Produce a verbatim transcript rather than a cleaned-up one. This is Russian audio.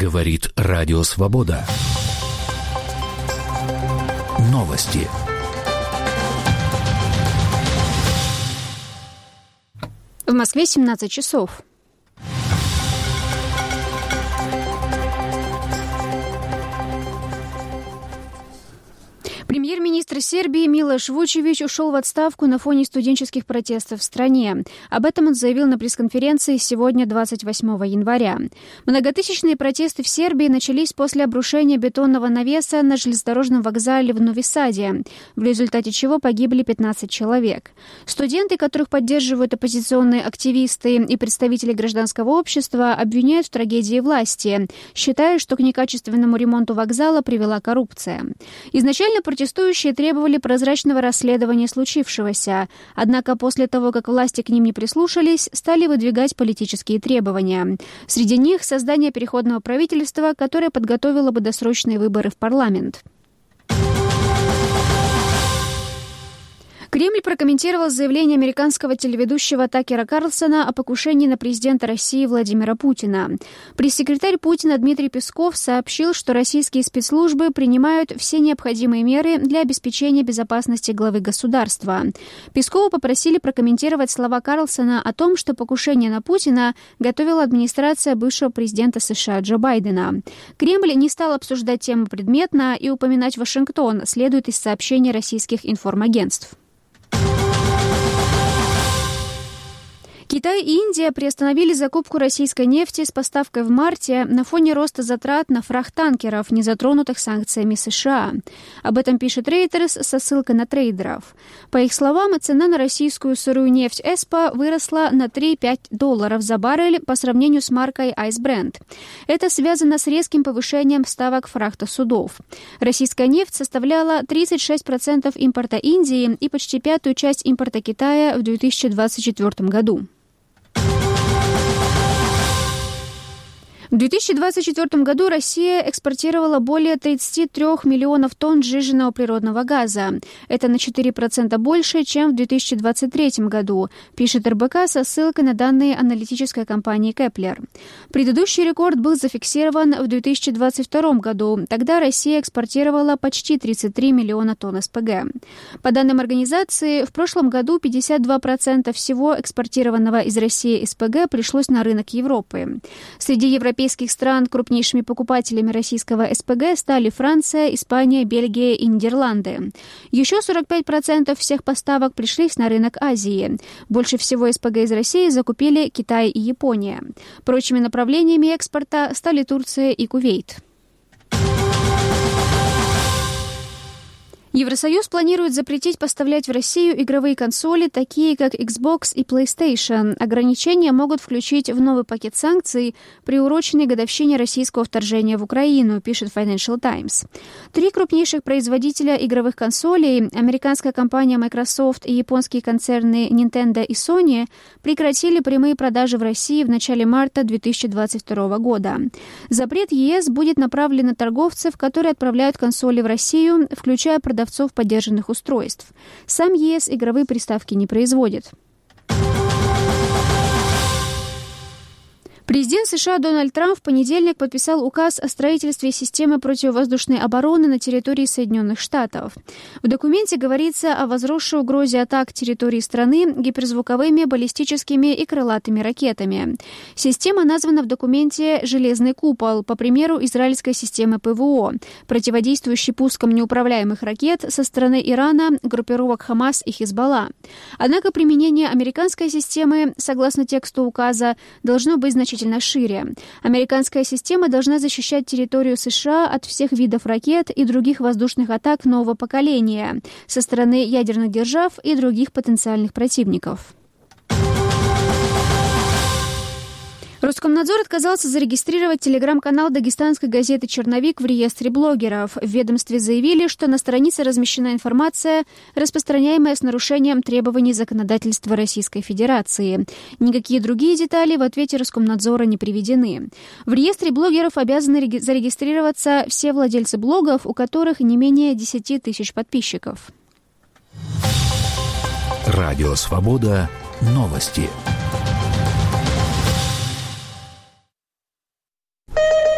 Говорит Радио Свобода. Новости. В Москве семнадцать часов. Премьер-министр Сербии Милош Вучевич ушел в отставку на фоне студенческих протестов в стране. Об этом он заявил на пресс-конференции сегодня, двадцать восьмого января. Многотысячные протесты в Сербии начались после обрушения бетонного навеса на железнодорожном вокзале в Нови-Саде, в результате чего погибли пятнадцать человек. Студенты, которых поддерживают оппозиционные активисты и представители гражданского общества, обвиняют в трагедии власти, считая, что к некачественному ремонту вокзала привела коррупция. Изначально протестующие требовали прозрачного расследования случившегося, однако после того, как власти к ним не прислушались, стали выдвигать политические требования. Среди них создание переходного правительства, которое подготовило бы досрочные выборы в парламент. Кремль прокомментировал заявление американского телеведущего Такера Карлсона о покушении на президента России Владимира Путина. Пресс-секретарь Путина Дмитрий Песков сообщил, что российские спецслужбы принимают все необходимые меры для обеспечения безопасности главы государства. Пескова попросили прокомментировать слова Карлсона о том, что покушение на Путина готовила администрация бывшего президента США Джо Байдена. Кремль не стал обсуждать тему предметно и упоминать Вашингтон, следует из сообщений российских информагентств. Китай и Индия приостановили закупку российской нефти с поставкой в марте на фоне роста затрат на фрахт-танкеров, не затронутых санкциями США. Об этом пишет Reuters со ссылкой на трейдеров. По их словам, цена на российскую сырую нефть ЭСПА выросла на три-пять долларов за баррель по сравнению с маркой Ice Brent. Это связано с резким повышением ставок фрахта судов. Российская нефть составляла тридцать шесть процентов импорта Индии и почти пятую часть импорта Китая в две тысячи двадцать четвёртом году. В две тысячи двадцать четвёртом году Россия экспортировала более тридцать три миллионов тонн сжиженного природного газа. Это на четыре процента больше, чем в две тысячи двадцать третьем году, пишет эр бэ ка со ссылкой на данные аналитической компании Кеплер. Предыдущий рекорд был зафиксирован в две тысячи двадцать втором году. Тогда Россия экспортировала почти тридцать три миллиона тонн эс пэ гэ. По данным организации, в прошлом году пятьдесят два процента всего экспортированного из России эс пэ гэ пришлось на рынок Европы. Среди европейских Европейских стран крупнейшими покупателями российского эс пэ гэ стали Франция, Испания, Бельгия и Нидерланды. Еще сорок пять процентов всех поставок пришлись на рынок Азии. Больше всего эс пэ гэ из России закупили Китай и Япония. Прочими направлениями экспорта стали Турция и Кувейт. Евросоюз планирует запретить поставлять в Россию игровые консоли, такие как Xbox и PlayStation. Ограничения могут включить в новый пакет санкций, приуроченный к годовщине российского вторжения в Украину, пишет Financial Times. Три крупнейших производителя игровых консолей, американская компания Microsoft и японские концерны Nintendo и Sony, прекратили прямые продажи в России в начале марта две тысячи двадцать второго года. Запрет е эс будет направлен на торговцев, которые отправляют консоли в Россию, включая продавцов поддержанных устройств. Сам е эс игровые приставки не производит. Президент США Дональд Трамп в понедельник подписал указ о строительстве системы противовоздушной обороны на территории Соединенных Штатов. В документе говорится о возросшей угрозе атак территории страны гиперзвуковыми, баллистическими и крылатыми ракетами. Система названа в документе «Железный купол», по примеру израильской системы пэ вэ о, противодействующей пускам неуправляемых ракет со стороны Ирана, группировок Хамас и Хизбалла. Однако применение американской системы, согласно тексту указа, должно быть значительно шире. Американская система должна защищать территорию США от всех видов ракет и других воздушных атак нового поколения со стороны ядерных держав и других потенциальных противников. Роскомнадзор отказался зарегистрировать телеграм-канал дагестанской газеты «Черновик» в реестре блогеров. В ведомстве заявили, что на странице размещена информация, распространяемая с нарушением требований законодательства Российской Федерации. Никакие другие детали в ответе Роскомнадзора не приведены. В реестре блогеров обязаны зарегистрироваться все владельцы блогов, у которых не менее десять тысяч подписчиков. Радио «Свобода». Новости.